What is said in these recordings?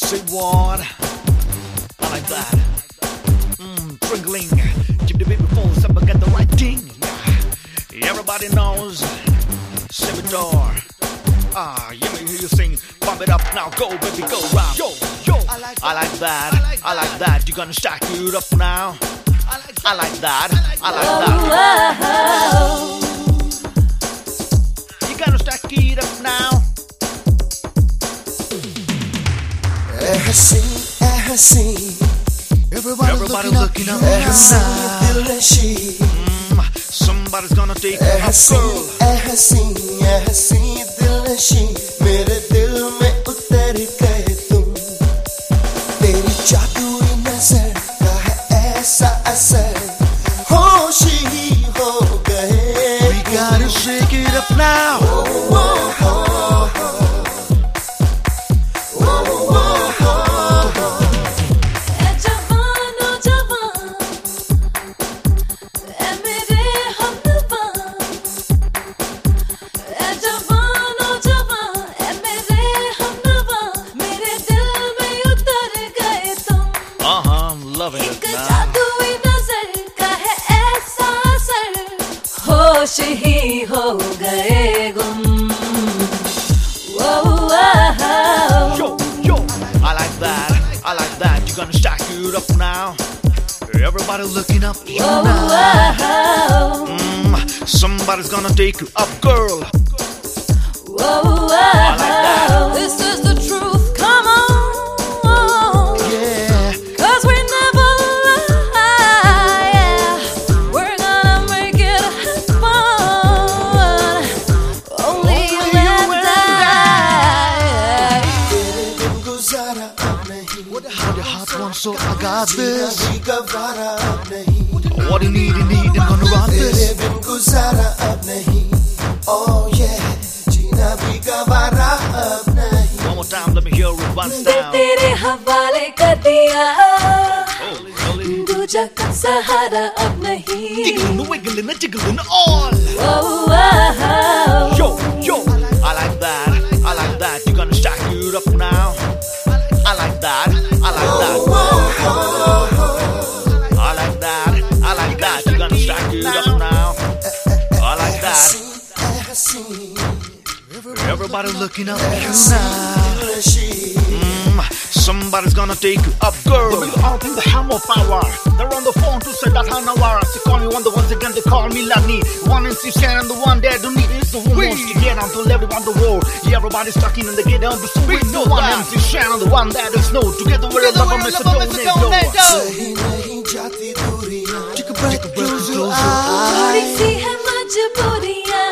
Say what? I like that. Twinkling. Keep the baby phone, somebody got the right thing. Everybody knows. Salvador. Yeah, me hear you sing. Pump it up now, go baby, go round. Yo, yo. I like that. I like that. You gonna stack it up now? I like that. I like that. You gonna stack it up now? Everybody looking up now. Somebody's gonna take a girl. मेरे दिल में उतर गए तुम तेरी जादुई नजर का है ऐसा असर होश ही हो गए We gotta shake it up now. Loving it now. जादुई नजर का है ऐसा असर होश ही हो गए गुम Yo, yo, I like that. I like that. You gonna stack it up now? Everybody looking up you now. Somebody's gonna take you up, girl. I like that. This is the truth, come on. Yeah. Cause we never lie, yeah. We're gonna make it happen. Only you and I. तेरे बिन गुजारा नहीं What the hot one, so I got this. भी गवारा नहीं What you need, I'm gonna rock तेरे this. बिन गुजारा अब नहीं oh yeah जीना भी गवारा अब नहीं One more time, let me hear it once down. तेरे हवाले कर दिया Holy, holy. दूजा का सहारा अब नहीं Jiggling, wiggling, jiggling all. Yo, yo, I like that. I like that. You gonna stack it up now? I like that. I like that. I like that. I like that. You gonna stack it up now? I like that. Everybody looking up at you now. Somebody's gonna take you up, girl. We all think they have more power. They're on the phone to say that Hanawara. They call me one, the ones again they call me Lani. One in Sishan and the one there don't need is the woman to get until everyone the world. Yeah, everybody's talking and they get on the street. No one in Sishan and the one that is no. Together we're a love and a donate. सही नहीं जाती दूरियां थोड़ी सी है मजबूरियां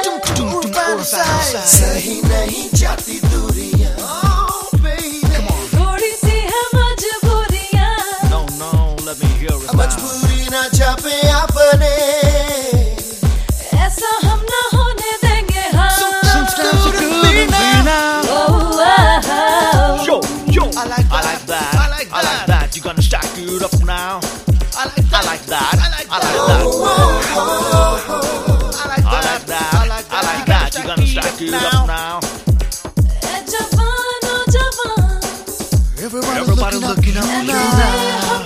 सही नहीं जाती दूरियां थोड़ी सी है मजबूरियां No, no, let me hear it now. मजबूरी ना जापे अपने ऐसा हम ना होने देंगे हाँ Sometimes you could be now. Yo, yo, I like that. I like that. You gonna stack it up now? I like that. I like that. I like that. I like that. You gonna stack it up now? जवान ओ जवान Everybody looking up at you now.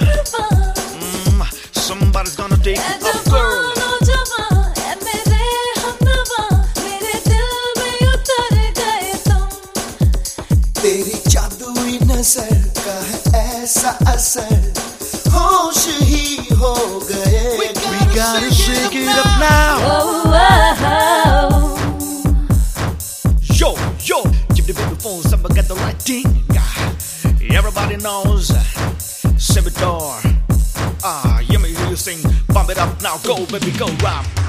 Somebody's gonna take you up, girl. जवान ओ जवान मेरे हमनवा मेरे दिल में उतर गए तुम तेरी जादुई नजर का है ऐसा असर होश ही हो गए We gotta shake it up now. Yo, yo, give the baby phone, somebody got the right thing. Everybody knows Salvador. Yeah, me hear you sing. Pump it up now, go baby, go round.